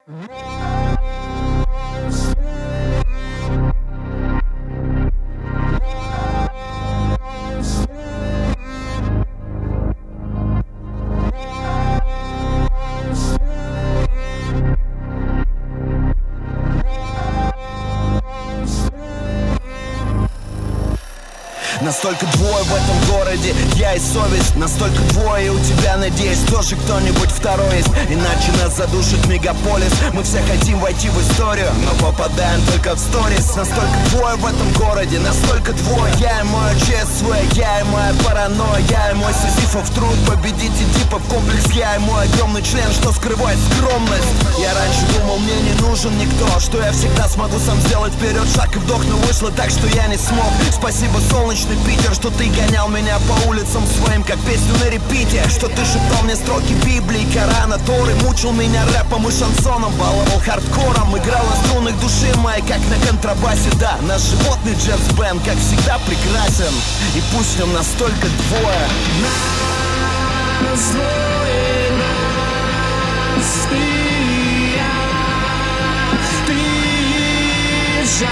Настолько двое в этом городе, я и совесть. Настолько двое, у тебя, надеюсь, тоже кто-нибудь второй есть. Иначе нас задушит мегаполис. Мы все хотим войти в историю, но попадаем только в сторис. Настолько двое в этом городе, настолько двое. Я и мое ЧСВ, я и моя паранойя. Я и мой сизифов труд, победить Эдипов комплекс. Я и мой огромный член, что скрывает скромность. Я раньше думал, мне не нужен никто, что я всегда смогу сам сделать вперед шаг и вдох. Но вышло так, что я не смог. Спасибо, солнечный Питер, что ты гонял меня по улицам своим, как песню на репите. Что ты шептал мне строки Библии, Корана, Торы. Мучил меня рэпом и шансоном, баловал хардкором. Играл на струнах души моей, как на контрабасе. Да, наш животный джаз-бенд, как всегда, прекрасен. И пусть в нем настолько двое. Нас двое, нас ты и я. Ты и джаз.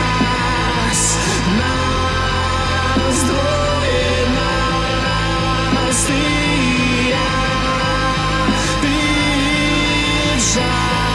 Нас двое, нас ты и я. Ты и джаз.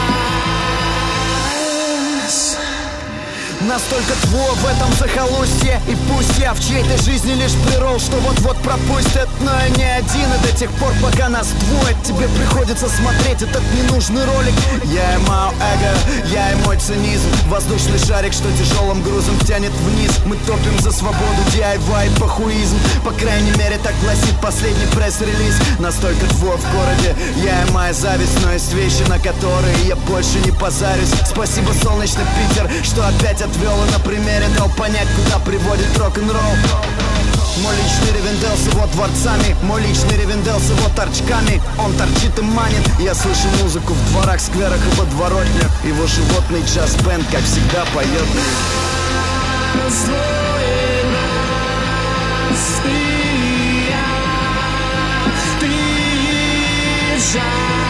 Настолько твой в этом захолустье. И пусть я в чьей-то жизни лишь прирол, что вот-вот пропустят. Но я не один, и до тех пор, пока нас двое, тебе приходится смотреть этот ненужный ролик. Я и мое эго, я и мой цинизм. Воздушный шарик, что тяжелым грузом тянет вниз. Мы топим за свободу, DIY и похуизм. По крайней мере, так гласит последний пресс-релиз. Настолько двое в городе, я и моя зависть. Но есть вещи, на которые я больше не позарюсь. Спасибо, солнечный Питер, что опять отвел и на примере дал понять, куда приводит рок-н-ролл. Мой личный Ривенделл с его дворцами, мой личный Ривенделл с его торчками. Он торчит и манит, я слышу музыку в дворах, скверах и подворотнях. Его животный джаз-бенд, как всегда, поет. Нас двое, нас ты и я. Ты и джаз.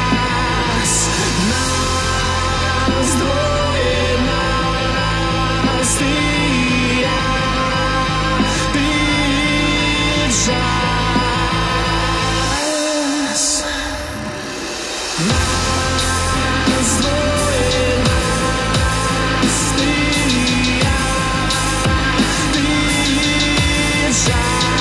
Нас двое, нас ты и я. Ты и джаз. Нас двое, нас ты и я. Ты и джаз.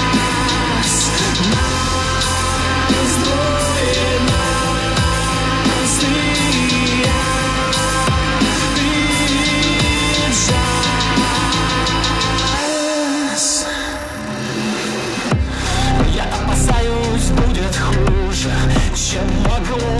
Нас двое, нас ты и я. Ты и джаз. Я опасаюсь, будет хуже, чем могло